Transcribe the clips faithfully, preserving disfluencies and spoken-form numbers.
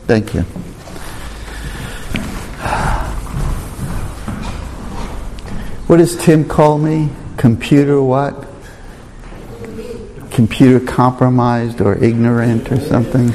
Thank you. What does Tim call me? Computer what? Computer compromised or ignorant or something?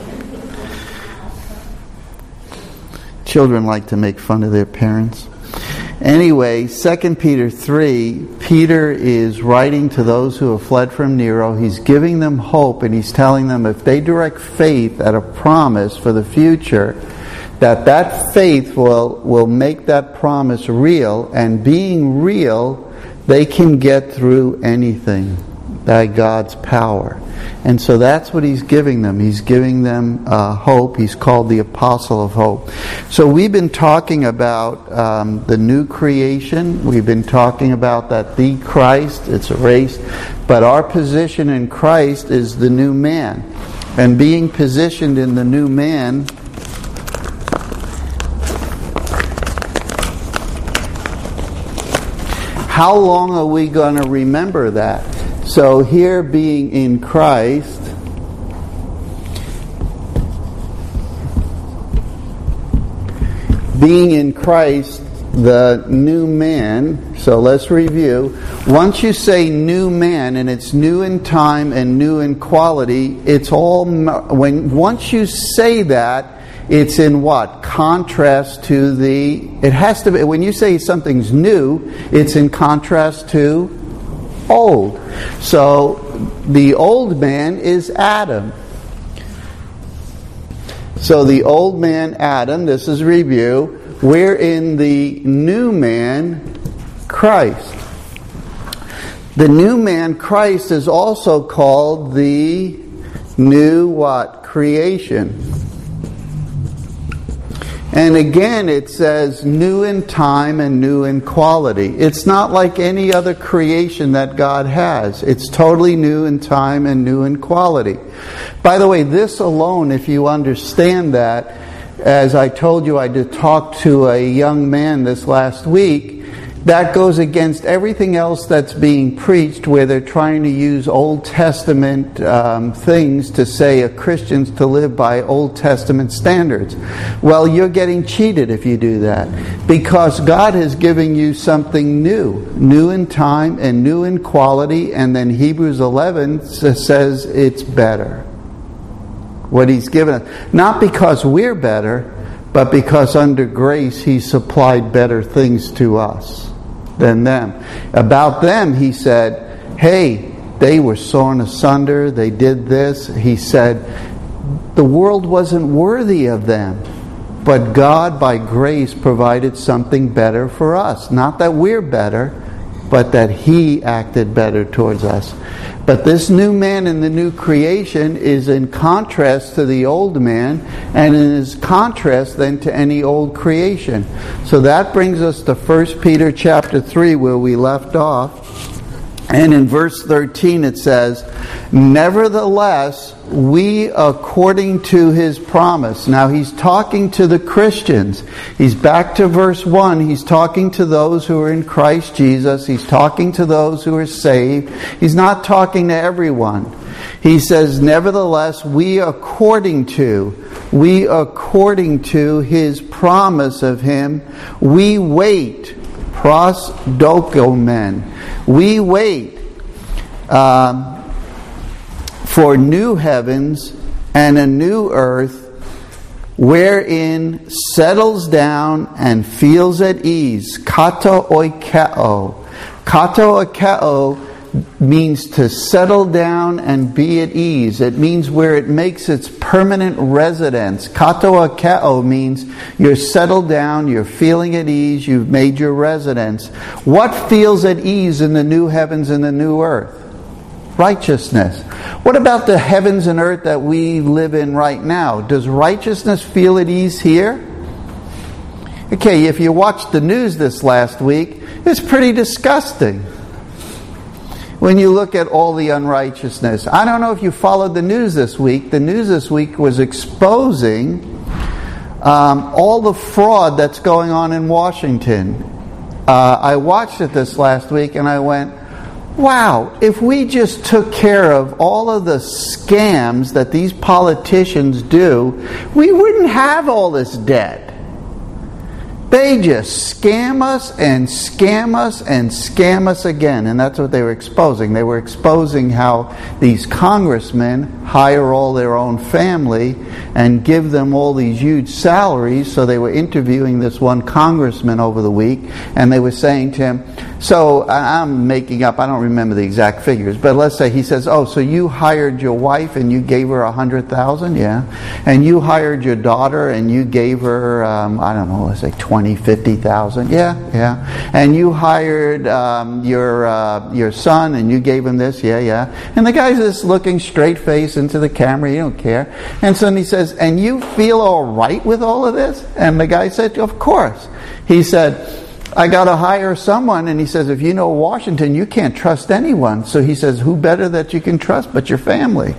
Children like to make fun of their parents. Anyway, Second Peter three, Peter is writing to those who have fled from Nero. He's giving them hope, and he's telling them if they direct faith at a promise for the future, that that faith will, will make that promise real, and being real, they can get through anything by God's power. And so that's what he's giving them. He's giving them uh, hope. He's called the Apostle of Hope. So we've been talking about um, the new creation. We've been talking about that the Christ, it's a race. But our position in Christ is the new man. And being positioned in the new man, how long are we going to remember that? So here, being in Christ, being in Christ, the new man. So let's review. Once you say new man, and it's new in time and new in quality, it's all, when once you say that, it's in what? Contrast to the, it has to be, when you say something's new, it's in contrast to old. So the old man is Adam. So the old man, Adam, this is review. We're in the new man, Christ. The new man, Christ, is also called the new what? Creation. And again, it says new in time and new in quality. It's not like any other creation that God has. It's totally new in time and new in quality. By the way, this alone, if you understand that, as I told you, I did talk to a young man this last week, that goes against everything else that's being preached, where they're trying to use Old Testament um, things to say a Christian's to live by Old Testament standards. Well, you're getting cheated if you do that, because God is giving you something new, new in time and new in quality, and then Hebrews eleven says it's better. What He's given us, not because we're better, but because under grace He supplied better things to us than them. About them, He said, hey, they were sawn asunder, they did this. He said, the world wasn't worthy of them, but God by grace provided something better for us. Not that we're better, but that He acted better towards us. But this new man in the new creation is in contrast to the old man, and it is contrast then to any old creation. So that brings us to First Peter chapter three, where we left off. And in verse thirteen it says, nevertheless, we according to His promise. Now He's talking to the Christians. He's back to verse one. He's talking to those who are in Christ Jesus. He's talking to those who are saved. He's not talking to everyone. He says, nevertheless, we according to, we according to His promise of Him, we wait, prosdokomen. We wait um, for new heavens and a new earth, wherein settles down and feels at ease. Kato oikeo. Kato oikeo means to settle down and be at ease. It means where it makes its permanent residence. Kato oikeo means you're settled down, you're feeling at ease, you've made your residence. What feels at ease in the new heavens and the new earth? Righteousness. What about the heavens and earth that we live in right now? Does righteousness feel at ease here? Okay, if you watched the news this last week, it's pretty disgusting. When you look at all the unrighteousness. I don't know if you followed the news this week. The news this week was exposing um, all the fraud that's going on in Washington. Uh, I watched it this last week and I went, wow, if we just took care of all of the scams that these politicians do, we wouldn't have all this debt. They just scam us and scam us and scam us again. And that's what they were exposing. They were exposing how these congressmen hire all their own family and give them all these huge salaries. So they were interviewing this one congressman over the week, and they were saying to him, so I'm making up, I don't remember the exact figures, but let's say he says, oh, so you hired your wife and you gave her a hundred thousand, yeah, and you hired your daughter and you gave her, um, I don't know, let's say twenty, fifty thousand, yeah, yeah, and you hired um, your uh, your son and you gave him this, yeah, yeah, and the guy's just looking straight face into the camera, he don't care, and so he says, and you feel all right with all of this? And the guy said, of course. He said, I got to hire someone, and he says, if you know Washington, you can't trust anyone. So he says, who better that you can trust but your family?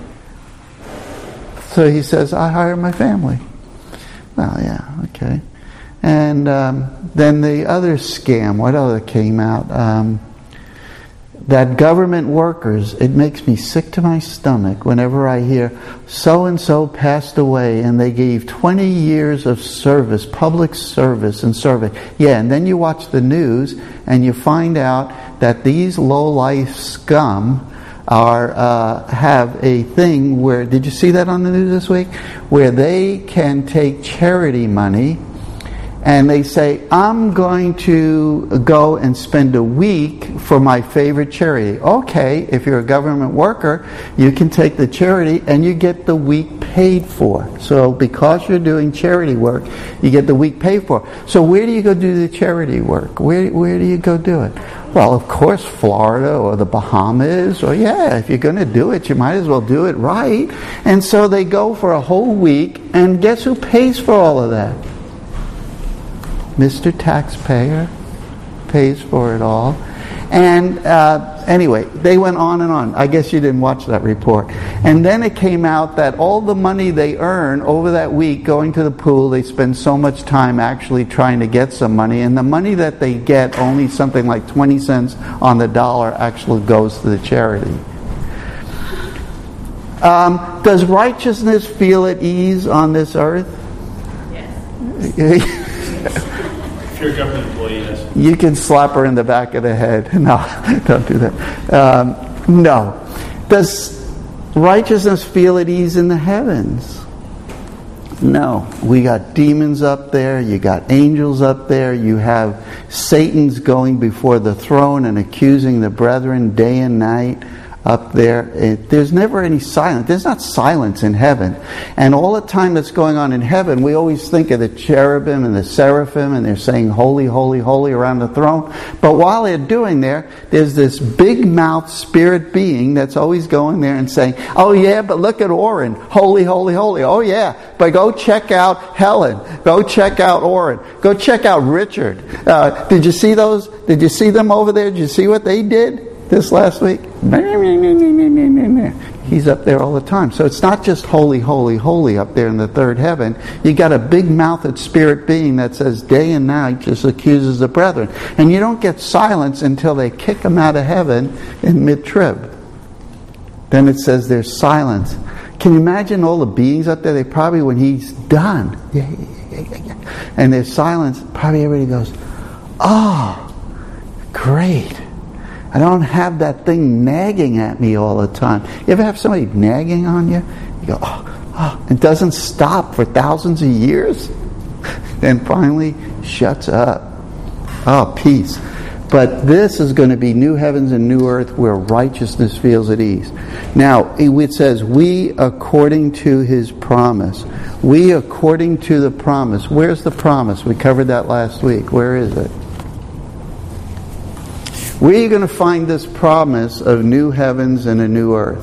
So he says, I hire my family. Well, yeah, okay. And um, then the other scam, what other came out? Um, that government workers, it makes me sick to my stomach whenever I hear so-and-so passed away and they gave twenty years of service, public service and survey. Yeah, and then you watch the news and you find out that these low-life scum are uh, have a thing where, did you see that on the news this week? Where they can take charity money and they say, I'm going to go and spend a week for my favorite charity. Okay, if you're a government worker, you can take the charity and you get the week paid for. So because you're doing charity work, you get the week paid for. So where do you go do the charity work? Where, where do you go do it? Well, of course, Florida or the Bahamas, or yeah, if you're going to do it, you might as well do it right. And so they go for a whole week, and guess who pays for all of that? Mister Taxpayer pays for it all. And uh, anyway, they went on and on. I guess you didn't watch that report. And then it came out that all the money they earn over that week going to the pool, they spend so much time actually trying to get some money. And the money that they get, only something like twenty cents on the dollar, actually goes to the charity. Um, does righteousness feel at ease on this earth? Yes. If you're a government employee, yes. You can slap her in the back of the head. No, don't do that. Um, no. Does righteousness feel at ease in the heavens? No. We got demons up there. You got angels up there. You have Satan's going before the throne and accusing the brethren day and night up there. It, there's never any silence. There's not silence in heaven. And all the time that's going on in heaven, we always think of the cherubim and the seraphim, and they're saying, holy, holy, holy around the throne. But while they're doing there, there's this big-mouthed spirit being that's always going there and saying, oh yeah, but look at Orrin. Holy, holy, holy. Oh yeah, but go check out Helen. Go check out Orrin. Go check out Richard. Uh, did you see those? Did you see them over there? Did you see what they did this last week? He's up there all the time. So it's not just holy, holy, holy up there in the third heaven. You got a big-mouthed spirit being that says day and night just accuses the brethren. And you don't get silence until they kick him out of heaven in mid-trib. Then it says there's silence. Can you imagine all the beings up there? They probably, when he's done, and there's silence, probably everybody goes, oh, great. I don't have that thing nagging at me all the time. You ever have somebody nagging on you? You go, oh, oh, it doesn't stop for thousands of years. Then finally shuts up. Oh, peace. But this is going to be new heavens and new earth where righteousness feels at ease. Now, it says, we according to his promise. We according to the promise. Where's the promise? We covered that last week. Where is it? Where are you going to find this promise of new heavens and a new earth?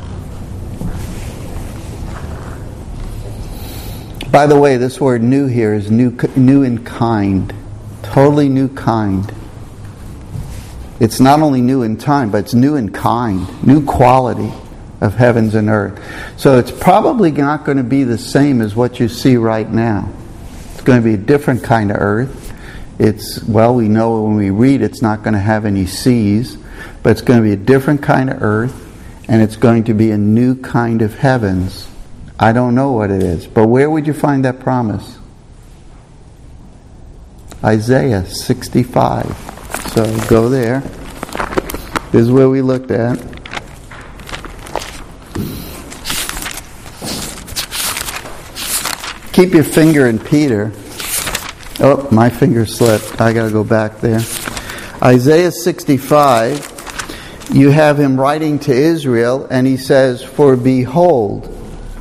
By the way, this word new here is new, new in kind. Totally new kind. It's not only new in time, but it's new in kind. New quality of heavens and earth. So it's probably not going to be the same as what you see right now. It's going to be a different kind of earth. It's, well, we know when we read it's not going to have any seas. but it's going to be a different kind of earth, and it's going to be a new kind of heavens. I don't know what it is, but where would you find that promise? Isaiah sixty-five. So go there. This is where we looked at. Keep your finger in Peter. Oh, my finger slipped. I got to go back there. Isaiah sixty-five, you have him writing to Israel, and he says, "For behold,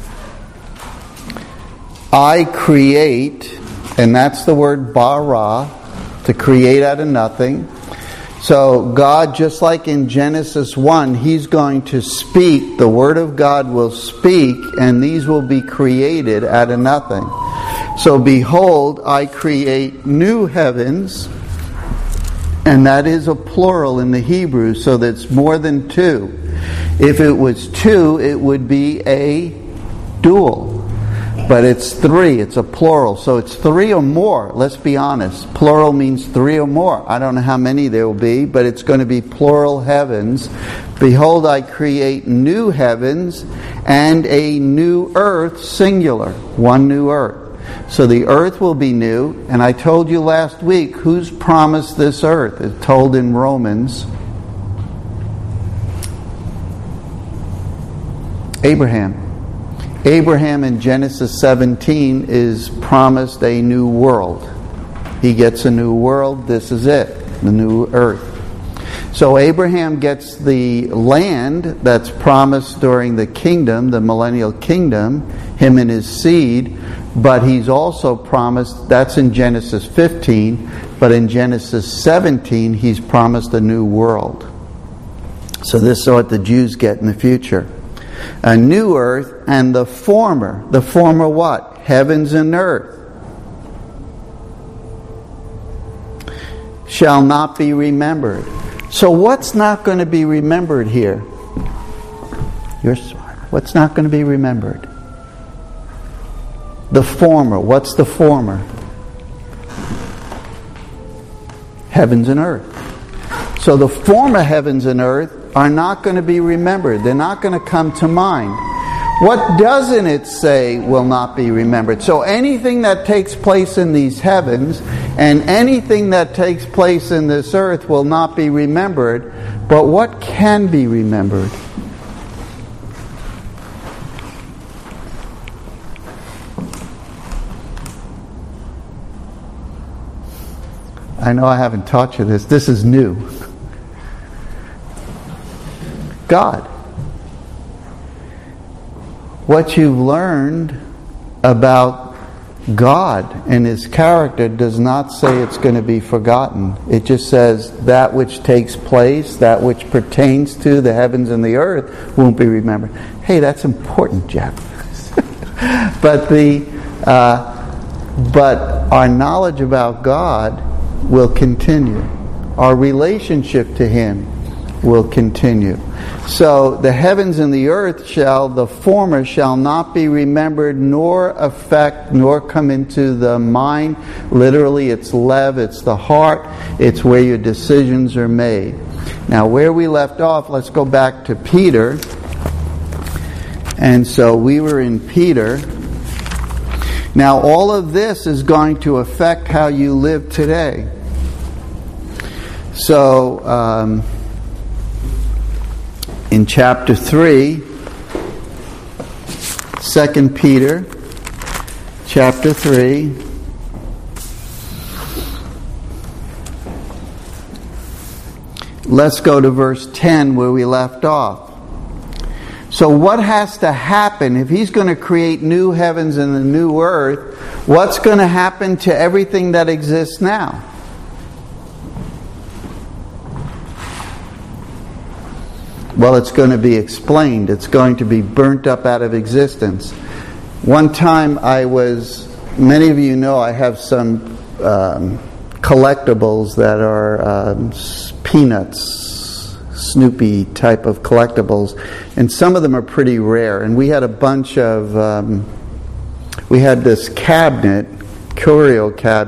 I create," and that's the word bara, to create out of nothing. So God, just like in Genesis one, He's going to speak, the Word of God will speak, and these will be created out of nothing. So behold, I create new heavens, and that is a plural in the Hebrew, so that's more than two. If it was two, it would be a dual. But it's three, it's a plural. So it's three or more, let's be honest. Plural means three or more. I don't know how many there will be, but it's going to be plural heavens. Behold, I create new heavens and a new earth, singular. One new earth. So the earth will be new, and I told you last week who's promised this earth. It's told in Romans. Abraham. Abraham in Genesis seventeen is promised a new world. He gets a new world. This is it, the new earth. So Abraham gets the land that's promised during the kingdom, the millennial kingdom, him and his seed, but he's also promised, that's in Genesis fifteen, but in Genesis seventeen he's promised a new world. So this is what the Jews get in the future. A new earth, and the former. The former what? Heavens and earth. Shall not be remembered. So what's not going to be remembered here? You're smart. What's not going to be remembered? The former. What's the former? Heavens and earth. So the former heavens and earth are not going to be remembered. They're not going to come to mind. What doesn't it say will not be remembered? So anything that takes place in these heavens and anything that takes place in this earth will not be remembered. But what can be remembered? I know I haven't taught you this. This is new. God. What you've learned about God and His character does not say it's going to be forgotten. It just says that which takes place, that which pertains to the heavens and the earth won't be remembered. Hey, that's important, Jeff. but the uh, but our knowledge about God will continue. Our relationship to Him will continue. So the heavens and the earth shall, the former shall not be remembered, nor affect, nor come into the mind. Literally, it's lev, it's the heart, it's where your decisions are made. Now, where we left off, let's go back to Peter. And so we were in Peter. Now, all of this is going to affect how you live today. So, um, in chapter three, Second Peter, chapter three, let's go to verse ten where we left off. So what has to happen if He's going to create new heavens and a new earth? What's going to happen to everything that exists now? Well, it's going to be explained. It's going to be burnt up out of existence. One time I was, many of you know I have some um, collectibles that are um, Peanuts, Snoopy type of collectibles. And some of them are pretty rare. And we had a bunch of, um, we had this cabinet, curio cabinet,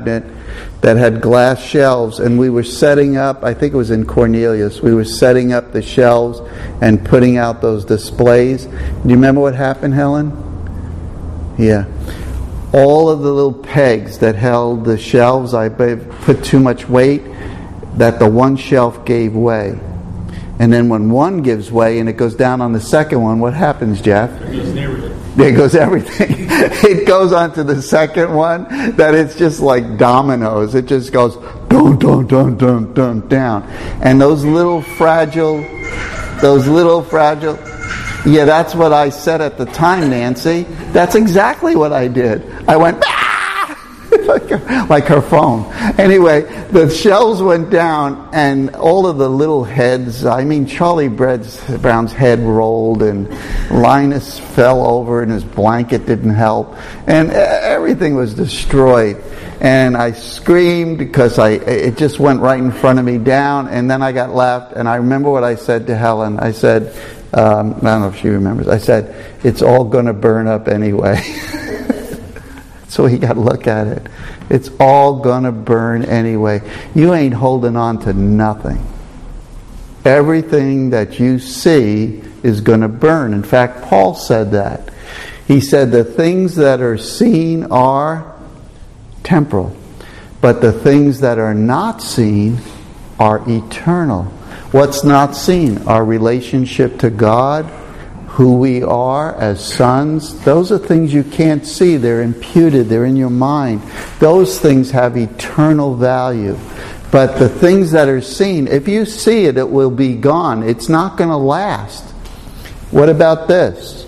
that had glass shelves, and we were setting up, I think it was in Cornelius, we were setting up the shelves and putting out those displays. Do you remember what happened, Helen? Yeah. All of the little pegs that held the shelves, I put too much weight, that the one shelf gave way. And then when one gives way and it goes down on the second one, what happens, Jeff? It goes everything. There goes everything. It goes on to the second one that it's just like dominoes. It just goes dun dun dun dun dun down. And those little fragile, those little fragile, yeah, that's what I said at the time, Nancy. That's exactly what I did. I went, ah! like, her, like her phone. Anyway, the shelves went down and all of the little heads, I mean, Charlie Brown's head rolled and Linus fell over and his blanket didn't help. And everything was destroyed. And I screamed because I it just went right in front of me down, and then I got left. And I remember what I said to Helen. I said, um, I don't know if she remembers, I said, it's all going to burn up anyway. So you got to look at it. It's all going to burn anyway. You ain't holding on to nothing. Everything that you see is going to burn. In fact, Paul said that. He said the things that are seen are temporal, but the things that are not seen are eternal. What's not seen? Our relationship to God, who we are as sons. Those are things you can't see. They're imputed. They're in your mind. Those things have eternal value. But the things that are seen, if you see it, it will be gone. It's not going to last. What about this?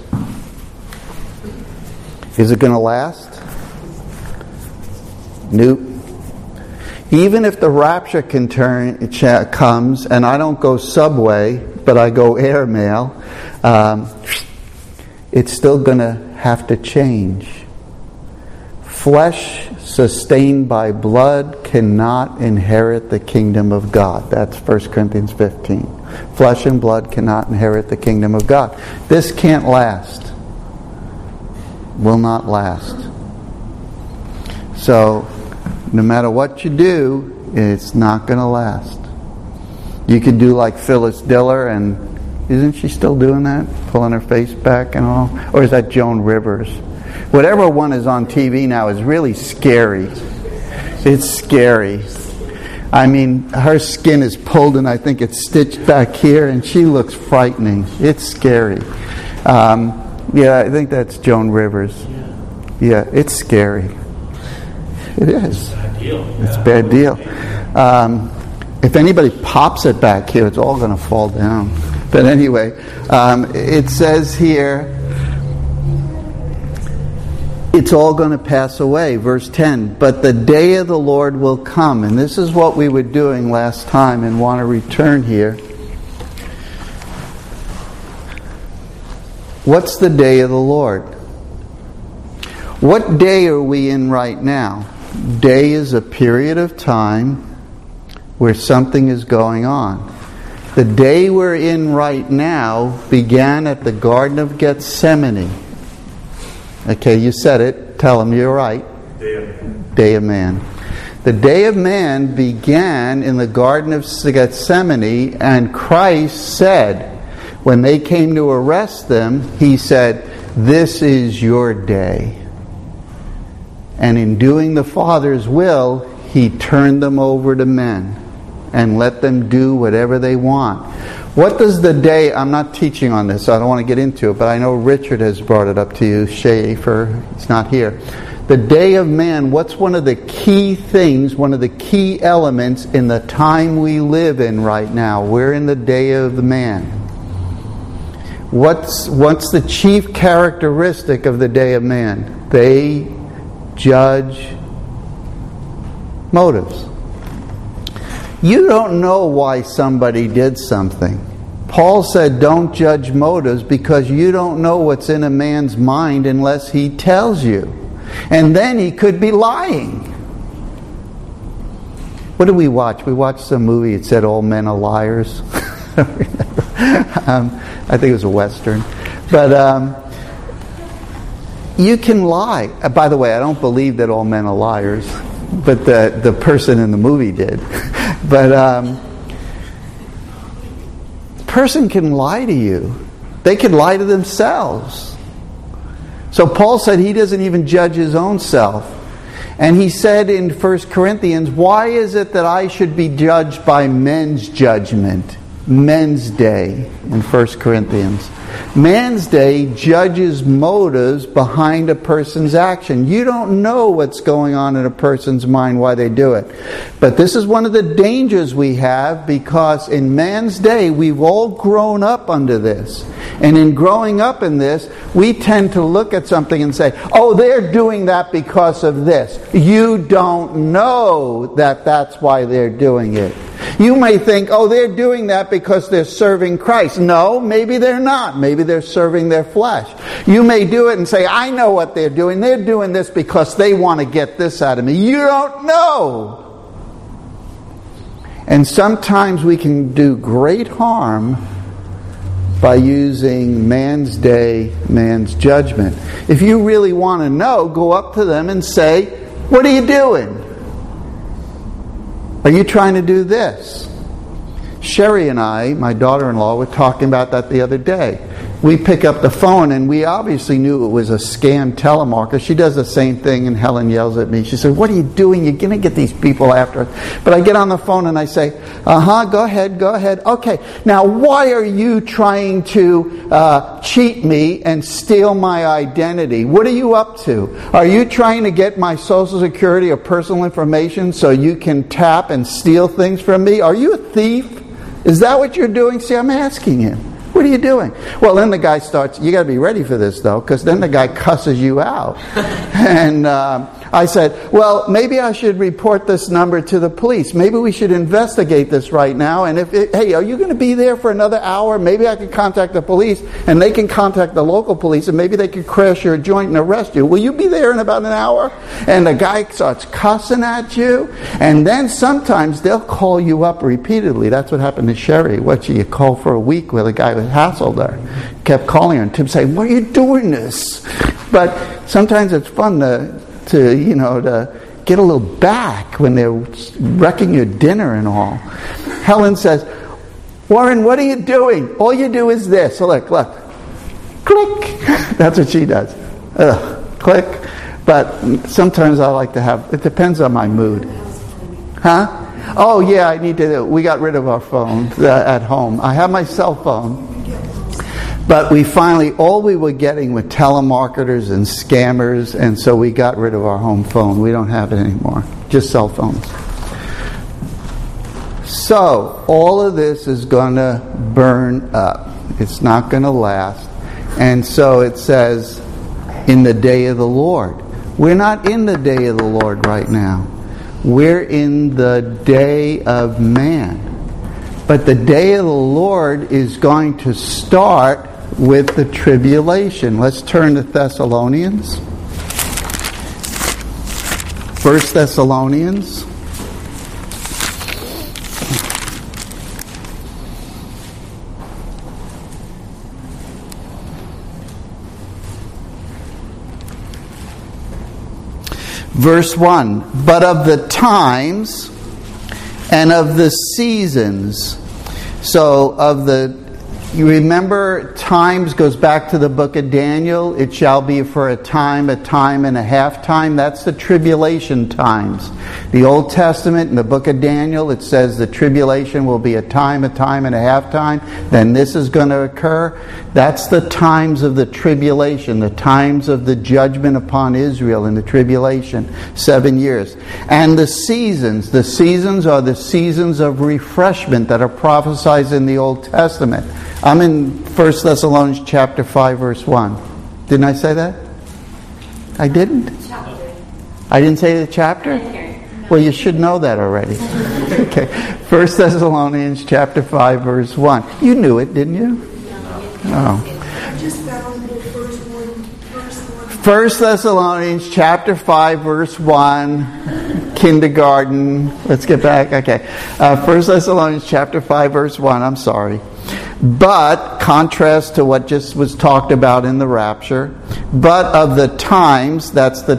Is it going to last? Nope. Even if the rapture can turn, comes and I don't go subway, but I go airmail, um, it's still going to have to change. Flesh sustained by blood cannot inherit the kingdom of God. That's First Corinthians fifteen. Flesh and blood cannot inherit the kingdom of God. This can't last. Will not last. So, no matter what you do, it's not going to last. You could do like Phyllis Diller, and isn't she still doing that? Pulling her face back and all? Or is that Joan Rivers? Whatever one is on T V now is really scary. It's scary. I mean, her skin is pulled and I think it's stitched back here, and she looks frightening. It's scary. Um, yeah, I think that's Joan Rivers. Yeah, it's scary. It is. It's a bad deal. Um, if anybody pops it back here, it's all going to fall down. But anyway, um, it says here, it's all going to pass away. Verse ten, but the day of the Lord will come. And this is what we were doing last time and want to return here. What's the day of the Lord? What day are we in right now? Day is a period of time where something is going on. The day we're in right now began at the Garden of Gethsemane. Okay, you said it. Tell them you're right. Day of man. Day of man. The day of man began in the Garden of Gethsemane, and Christ said, when they came to arrest them, He said, this is your day. And in doing the Father's will, He turned them over to men and let them do whatever they want. What does the day, I'm not teaching on this, so I don't want to get into it, but I know Richard has brought it up to you, Schaefer, it's not here. The day of man, what's one of the key things, one of the key elements in the time we live in right now? We're in the day of the man. What's, what's the chief characteristic of the day of man? They judge motives. You don't know why somebody did something. Paul said don't judge motives because you don't know what's in a man's mind unless he tells you. And then he could be lying. What did we watch? We watched some movie, it said all men are liars. um, I think it was a Western. But um, you can lie. Uh, by the way, I don't believe that all men are liars. but the, the person in the movie did. But um, a person can lie to you. They can lie to themselves. So Paul said he doesn't even judge his own self. And he said in First Corinthians, why is it that I should be judged by men's judgment? Men's day in First Corinthians. Man's day judges motives behind a person's action. You don't know what's going on in a person's mind, why they do it. But this is one of the dangers we have, because in man's day we've all grown up under this. And in growing up in this, we tend to look at something and say, oh, they're doing that because of this. You don't know that that's why they're doing it. You may think, oh, they're doing that because they're serving Christ. No, maybe they're not. Maybe they're serving their flesh. You may do it and say, I know what they're doing. They're doing this because they want to get this out of me. You don't know. And sometimes we can do great harm by using man's day, man's judgment. If you really want to know, go up to them and say, what are you doing? Are you trying to do this? Sherry and I, my daughter-in-law, were talking about that the other day. We pick up the phone and we obviously knew it was a scam telemarketer. She does the same thing and Helen yells at me. She said, what are you doing? You're going to get these people after us. But I get on the phone and I say, uh-huh, go ahead, go ahead. Okay, now why are you trying to uh, cheat me and steal my identity? What are you up to? Are you trying to get my Social Security or personal information so you can tap and steal things from me? Are you a thief? Is that what you're doing? See, I'm asking him. What are you doing? Well, then the guy starts, you got to be ready for this, though, because then the guy cusses you out. And uh, I said, well, maybe I should report this number to the police. Maybe we should investigate this right now. And if, it, hey, are you going to be there for another hour? Maybe I could contact the police, and they can contact the local police, and maybe they could crash your joint and arrest you. Will you be there in about an hour? And the guy starts cussing at you. And then sometimes they'll call you up repeatedly. That's what happened to Sherry. What, you call for a week with a guy who hassled her. Kept calling her, and Tim saying, why are you doing this? But sometimes it's fun to, to you know, to get a little back when they're wrecking your dinner and all. Helen says, Warren, what are you doing? All you do is this. So look, look. Click. That's what she does. Ugh, click. But sometimes I like to have, it depends on my mood. Huh? Oh, yeah, I need to, we got rid of our phone uh, at home. I have my cell phone. But we finally, all we were getting were telemarketers and scammers, and so we got rid of our home phone. We don't have it anymore. Just cell phones. So, all of this is going to burn up. It's not going to last. And so it says, in the day of the Lord. We're not in the day of the Lord right now. We're in the day of man. But the day of the Lord is going to start with the tribulation. Let's turn to Thessalonians. First Thessalonians. Verse one, but of the times and of the seasons. So of the, you remember, times goes back to the book of Daniel. It shall be for a time, a time and a half time. That's the tribulation times. The Old Testament, in the book of Daniel, it says the tribulation will be a time, a time and a half time. Then this is going to occur. That's the times of the tribulation, the times of the judgment upon Israel in the tribulation, seven years. And the seasons, the seasons are the seasons of refreshment that are prophesied in the Old Testament. I'm in First Thessalonians chapter five, verse one. Didn't I say that? I didn't? Chapter. I didn't say the chapter? Well, you should know that already. Okay. First Thessalonians chapter five, verse one. You knew it, didn't you? Oh. I just found the first one. First one. First Thessalonians chapter five, verse one. Kindergarten. Let's get back. Okay. Uh, First Thessalonians chapter five, verse one. I'm sorry. But, contrast to what just was talked about in the rapture, but of the times, that's the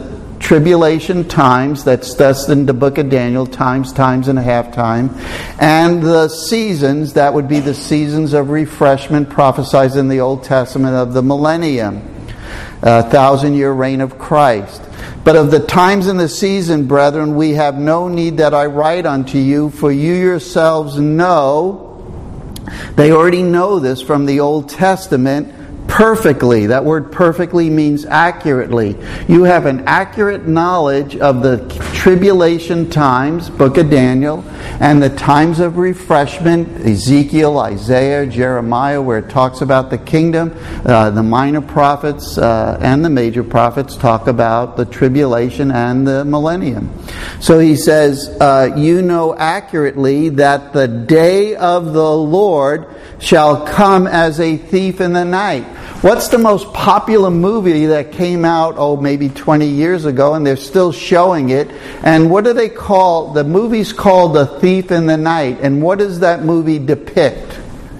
tribulation times, that's that's in the book of Daniel, times, times and a half time, and the seasons, that would be the seasons of refreshment prophesied in the Old Testament of the millennium, uh, thousand year reign of Christ. But of the times and the season, brethren, we have no need that I write unto you, for you yourselves know. They already know this from the Old Testament perfectly. That word perfectly means accurately. You have an accurate knowledge of the tribulation times, book of Daniel, and the times of refreshment, Ezekiel, Isaiah, Jeremiah, where it talks about the kingdom. Uh, the minor prophets uh, and the major prophets talk about the tribulation and the millennium. So he says, uh, you know accurately that the day of the Lord shall come as a thief in the night. What's the most popular movie that came out, oh, maybe twenty years ago, and they're still showing it? And what do they call, the movie's called The Thief in the Night. And what does that movie depict?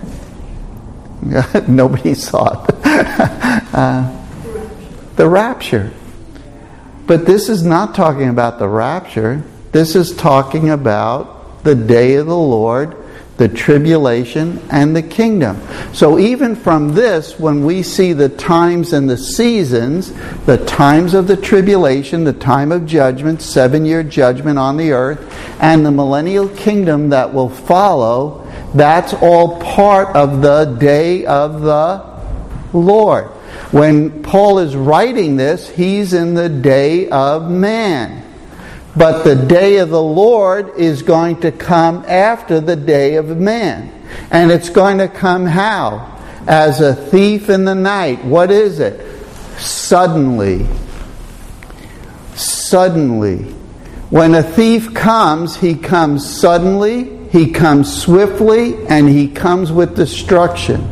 Nobody saw it. uh, the rapture. But this is not talking about the rapture. This is talking about the day of the Lord, the tribulation, and the kingdom. So even from this, when we see the times and the seasons, the times of the tribulation, the time of judgment, seven-year judgment on the earth, and the millennial kingdom that will follow, that's all part of the day of the Lord. When Paul is writing this, he's in the day of man. But the day of the Lord is going to come after the day of man. And it's going to come how? As a thief in the night. What is it? Suddenly. Suddenly. When a thief comes, he comes suddenly, he comes swiftly, and he comes with destruction.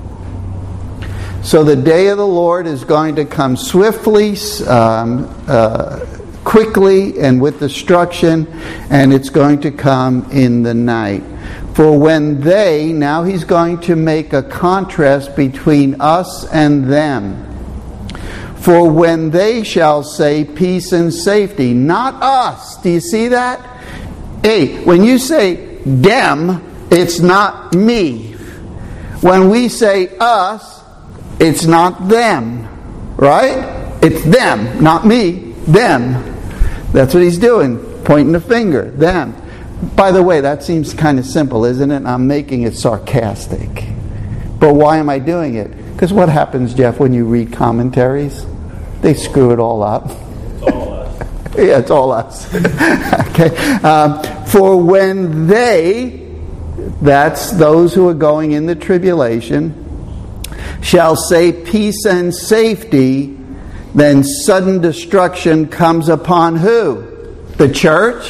So the day of the Lord is going to come swiftly, um, uh, quickly, and with destruction, and it's going to come in the night. For when they, now he's going to make a contrast between us and them. For when they shall say peace and safety, not us. Do you see that? Hey, when you say them, it's not me. When we say us, it's not them. Right? It's them, not me. Them. That's what he's doing. Pointing the finger. Them. By the way, that seems kind of simple, isn't it? I'm making it sarcastic. But why am I doing it? Because what happens, Jeff, when you read commentaries? They screw it all up. It's all us. Yeah, it's all us. Okay. Um, for when they, that's those who are going in the tribulation, shall say peace and safety, then sudden destruction comes upon who? The church?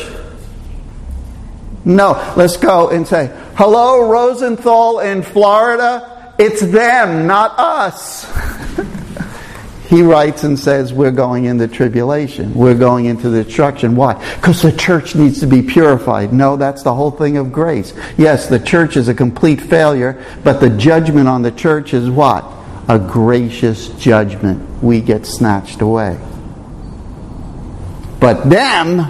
No. Let's go and say, hello, Rosenthal in Florida. It's them, not us. He writes and says, we're going into tribulation. We're going into the destruction. Why? Because the church needs to be purified. No, that's the whole thing of grace. Yes, the church is a complete failure, but the judgment on the church is what? A gracious judgment. We get snatched away. But them,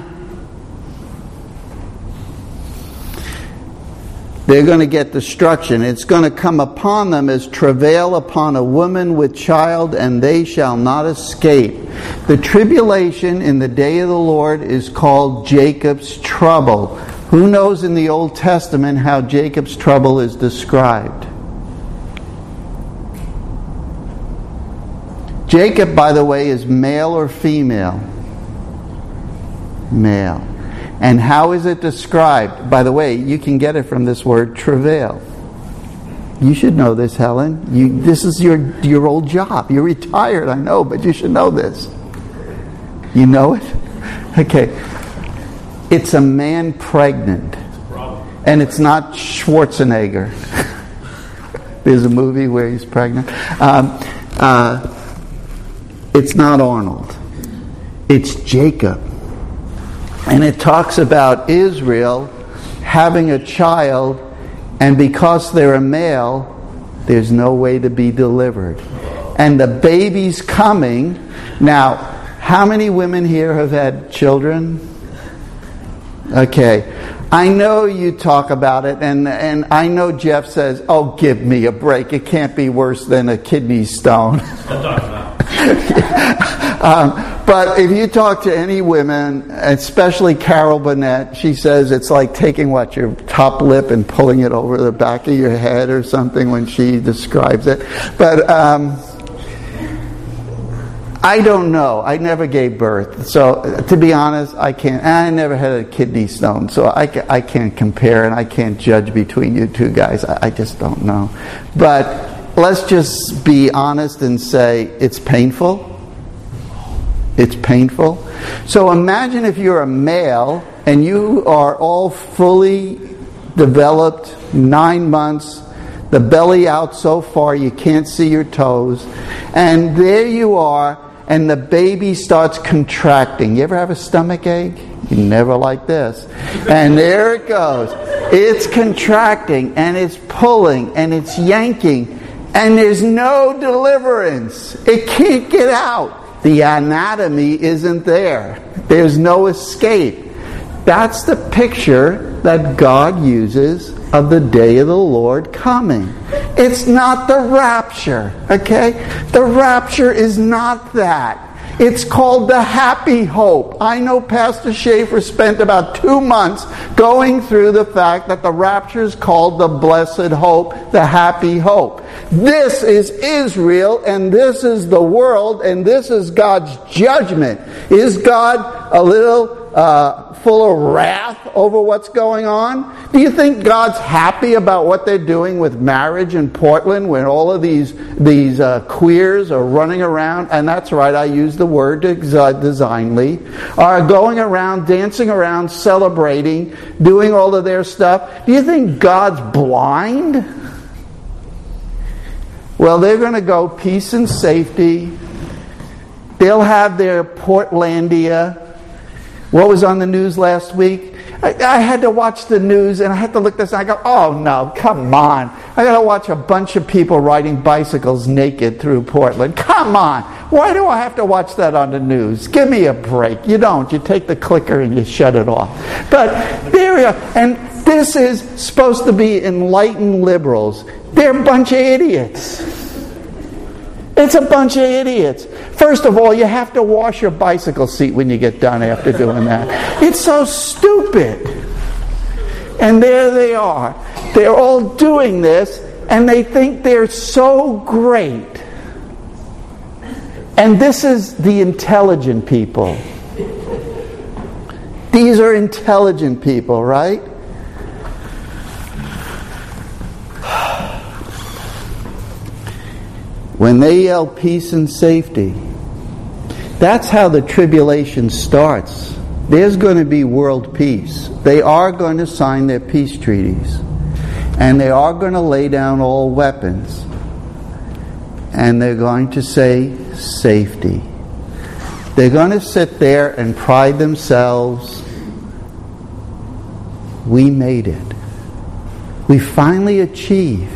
they're going to get destruction. It's going to come upon them as travail upon a woman with child, and they shall not escape. The tribulation in the day of the Lord is called Jacob's trouble. Who knows in the Old Testament how Jacob's trouble is described? Jacob, by the way, is male or female? Male. And how is it described? By the way, you can get it from this word, travail. You should know this, Helen. You, this is your, your old job. You're retired, I know, but you should know this. You know it? Okay. It's a man pregnant. And it's not Schwarzenegger. There's a movie where he's pregnant. Um, uh, it's not Arnold. It's Jacob. And it talks about Israel having a child, and because they're a male, there's no way to be delivered. And the baby's coming. Now, How many women here have had children? Okay. I know you talk about it, and, and I know Jeff says, oh, give me a break. It can't be worse than a kidney stone. um, but if you talk to any women, especially Carol Burnett, she says it's like taking, what, your top lip and pulling it over the back of your head or something when she describes it. But um, I don't know. I never gave birth. So, to be honest, I can't. And I never had a kidney stone. So I, I can't compare and I can't judge between you two guys. I, I just don't know. But let's just be honest and say it's painful. It's painful. So imagine if you're a male and you are all fully developed, nine months, the belly out so far you can't see your toes, and there you are, and the baby starts contracting. You ever have a stomach ache? You never like this. And there it goes. It's contracting, and it's pulling, and it's yanking, and there's no deliverance. It can't get out. The anatomy isn't there. There's no escape. That's the picture that God uses of the day of the Lord coming. It's not the rapture, okay? The rapture is not that. It's called the happy hope. I know Pastor Schaefer spent about two months going through the fact that the rapture is called the blessed hope, the happy hope. This is Israel, and this is the world, and this is God's judgment. Is God a little uh, full of wrath over what's going on? Do you think God's happy about what they're doing with marriage in Portland when all of these these uh, queers are running around, and that's right, I use the word designedly, are going around, dancing around, celebrating, doing all of their stuff? Do you think God's blind? Well, they're going to go peace and safety. They'll have their Portlandia. What was on the news last week? I, I had to watch the news and I had to look this and I go, oh no, come on. I got to watch a bunch of people riding bicycles naked through Portland. Come on. Why do I have to watch that on the news? Give me a break. You don't. You take the clicker and you shut it off. But there we are. And this is supposed to be enlightened liberals. They're a bunch of idiots. It's a bunch of idiots. First of all, you have to wash your bicycle seat when you get done after doing that. It's so stupid. And there they are. They're all doing this, and they think they're so great. And this is the intelligent people. These are intelligent people, right? When they yell peace and safety, that's how the tribulation starts. There's going to be world peace. They are going to sign their peace treaties. And they are going to lay down all weapons. And they're going to say safety. They're going to sit there and pride themselves. We made it. We finally achieved.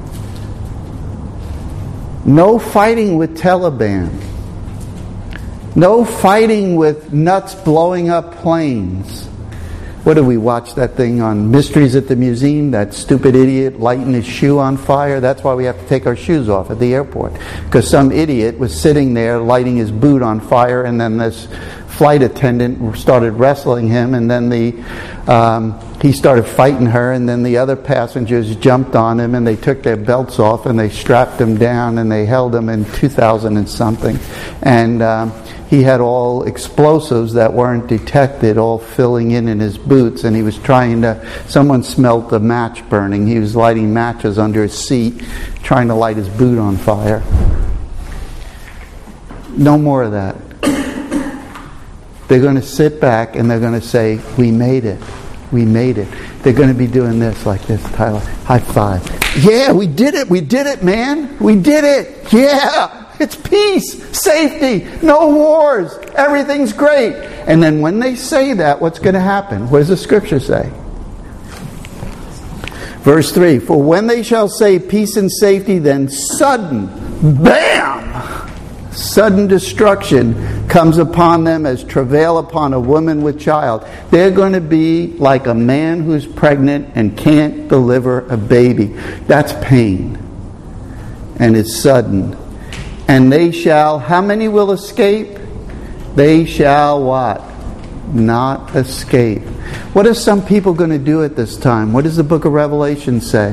No fighting with Taliban. No fighting with nuts blowing up planes. What did we watch that thing on Mysteries at the Museum? That stupid idiot lighting his shoe on fire. That's why we have to take our shoes off at the airport. Because some idiot was sitting there lighting his boot on fire, and then this flight attendant started wrestling him, and then the um, he started fighting her, and then the other passengers jumped on him, and they took their belts off, and they strapped him down, and they held him in two thousand and something. And um, he had all explosives that weren't detected, all filling in in his boots, and he was trying to, someone smelled the match burning. He was lighting matches under his seat, trying to light his boot on fire. No more of that. They're going to sit back and they're going to say, we made it. We made it. They're going to be doing this like this, Tyler. High five. Yeah, we did it. We did it, man. We did it. Yeah. It's peace, safety, no wars. Everything's great. And then when they say that, what's going to happen? What does the scripture say? Verse three, for when they shall say peace and safety, then sudden, bam! Sudden destruction comes upon them as travail upon a woman with child. They're going to be like a man who's pregnant and can't deliver a baby. That's pain. And it's sudden. And they shall, how many will escape? They shall what? Not escape. What are some people going to do at this time? What does the book of Revelation say?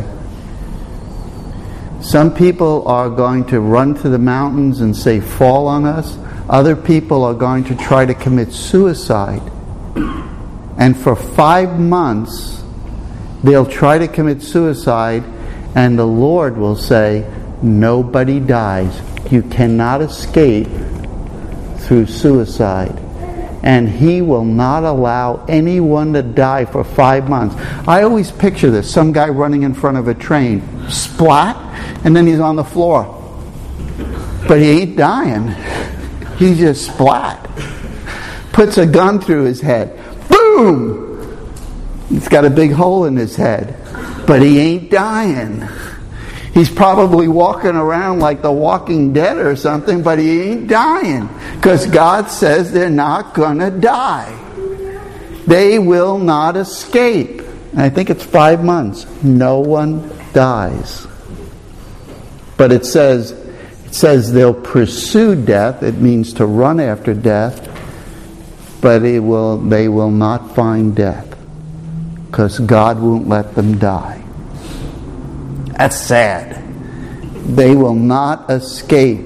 Some people are going to run to the mountains and say, fall on us. Other people are going to try to commit suicide. And for five months, they'll try to commit suicide, and the Lord will say, nobody dies. You cannot escape through suicide. And He will not allow anyone to die for five months. I always picture this. Some guy running in front of a train. Splat. And then he's on the floor. But he ain't dying. He just splat. Puts a gun through his head. Boom! He's got a big hole in his head. But he ain't dying. He's probably walking around like the Walking Dead or something, but he ain't dying. Because God says they're not going to die. They will not escape. And I think it's five months. No one dies. But it says, it says they'll pursue death. It means to run after death. But it will, they will not find death. Because God won't let them die. That's sad. They will not escape.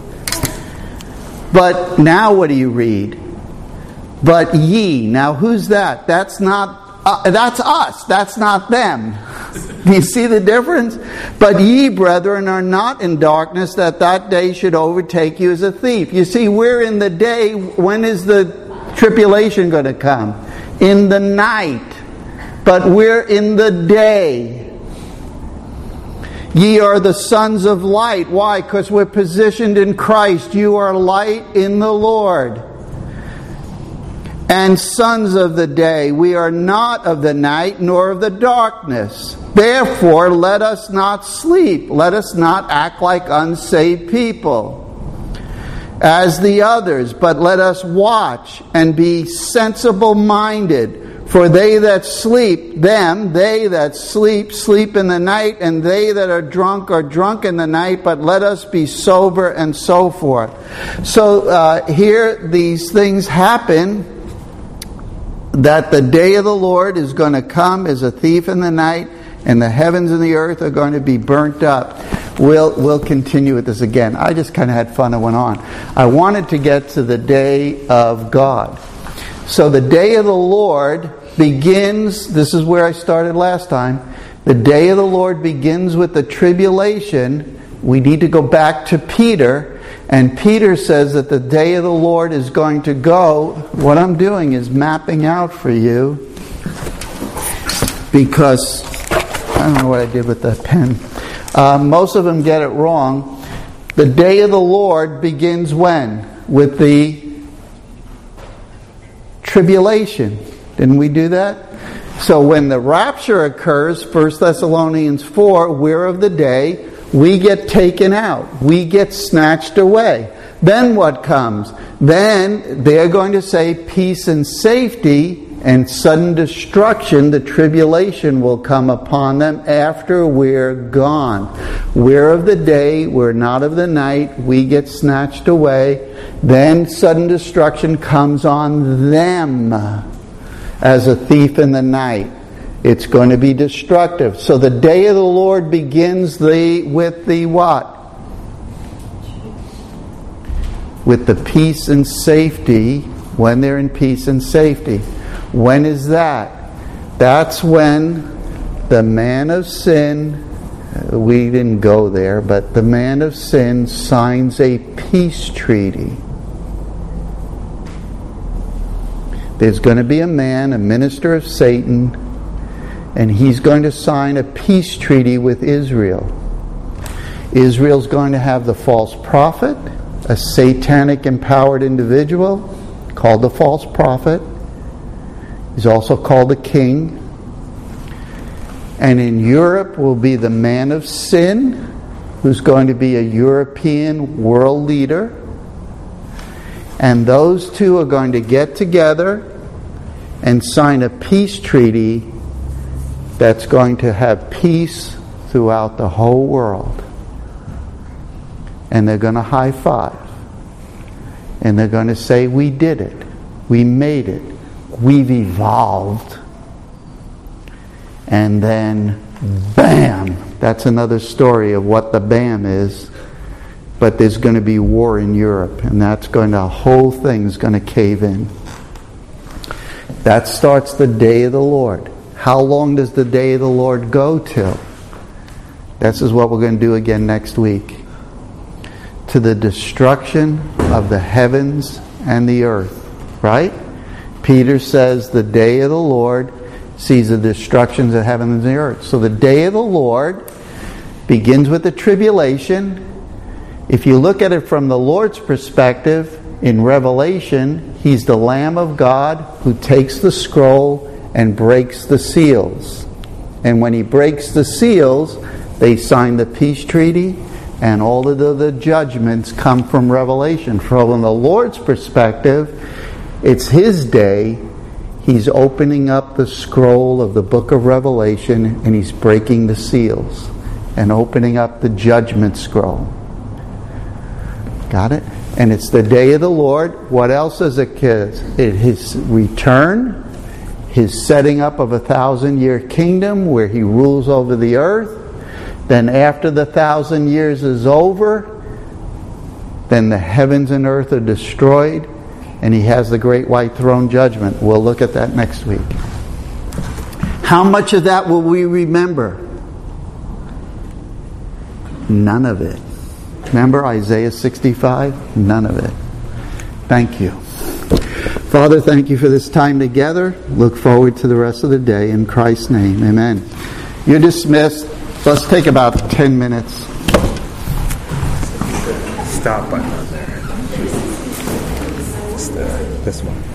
But now what do you read? But ye. Now who's that? That's not, uh, that's us. That's not them. Do you see the difference? But ye, brethren, are not in darkness, that that day should overtake you as a thief. You see, we're in the day. When is the tribulation going to come? In the night. But we're in the day. Ye are the sons of light. Why? Because we're positioned in Christ. You are light in the Lord. And sons of the day. We are not of the night, nor of the darkness. Therefore, let us not sleep. Let us not act like unsaved people, as the others, but let us watch and be sensible-minded. For they that sleep, them, they that sleep, sleep in the night, and they that are drunk are drunk in the night, but let us be sober, and so forth. So uh, here these things happen, that the day of the Lord is going to come as a thief in the night, and the heavens and the earth are going to be burnt up. We'll, we'll continue with this again. I just kind of had fun and went on. I wanted to get to the day of God. So the day of the Lord begins, this is where I started last time, the day of the Lord begins with the tribulation. We need to go back to Peter, and Peter says that the day of the Lord is going to go. What I'm doing is mapping out for you, because I don't know what I did with the pen. Uh, most of them get it wrong. The day of the Lord begins when? With the tribulation. Didn't we do that? So when the rapture occurs, First Thessalonians four, we're of the day, we get taken out. We get snatched away. Then what comes? Then they're going to say peace and safety and sudden destruction. The tribulation will come upon them after we're gone. We're of the day, we're not of the night. We get snatched away. Then sudden destruction comes on them as a thief in the night. It's going to be destructive. So the day of the Lord begins the with the what? With the peace and safety, when they're in peace and safety. When is that? That's when the man of sin, we didn't go there, but the man of sin signs a peace treaty. There's going to be a man, a minister of Satan, and he's going to sign a peace treaty with Israel. Israel's going to have the false prophet, a satanic empowered individual called the false prophet. He's also called the king. And in Europe will be the man of sin, who's going to be a European world leader. And those two are going to get together and sign a peace treaty that's going to have peace throughout the whole world. And they're going to high five. And they're going to say, we did it. We made it. We've evolved. And then, bam! That's another story of what the bam is. But there's going to be war in Europe. And that's going to, the whole thing's going to cave in. That starts the day of the Lord. How long does the day of the Lord go till? This is what we're going to do again next week. To the destruction of the heavens and the earth. Right? Peter says the day of the Lord sees the destructions of heaven and the earth. So the day of the Lord begins with the tribulation. If you look at it from the Lord's perspective, in Revelation, He's the Lamb of God who takes the scroll and breaks the seals. And when He breaks the seals, they sign the peace treaty, and all of the, the judgments come from Revelation. From the Lord's perspective, it's His day. He's opening up the scroll of the book of Revelation, and He's breaking the seals and opening up the judgment scroll. Got it? And it's the day of the Lord. What else is it? His return, His setting up of a thousand-year kingdom where He rules over the earth. Then after the thousand years is over, then the heavens and earth are destroyed, and He has the great white throne judgment. We'll look at that next week. How much of that will we remember? None of it. Remember Isaiah sixty-five? None of it. Thank you. Father, thank you for this time together. Look forward to the rest of the day. In Christ's name, amen. You're dismissed. Let's take about ten minutes. Stop button on there. Just, uh, this one.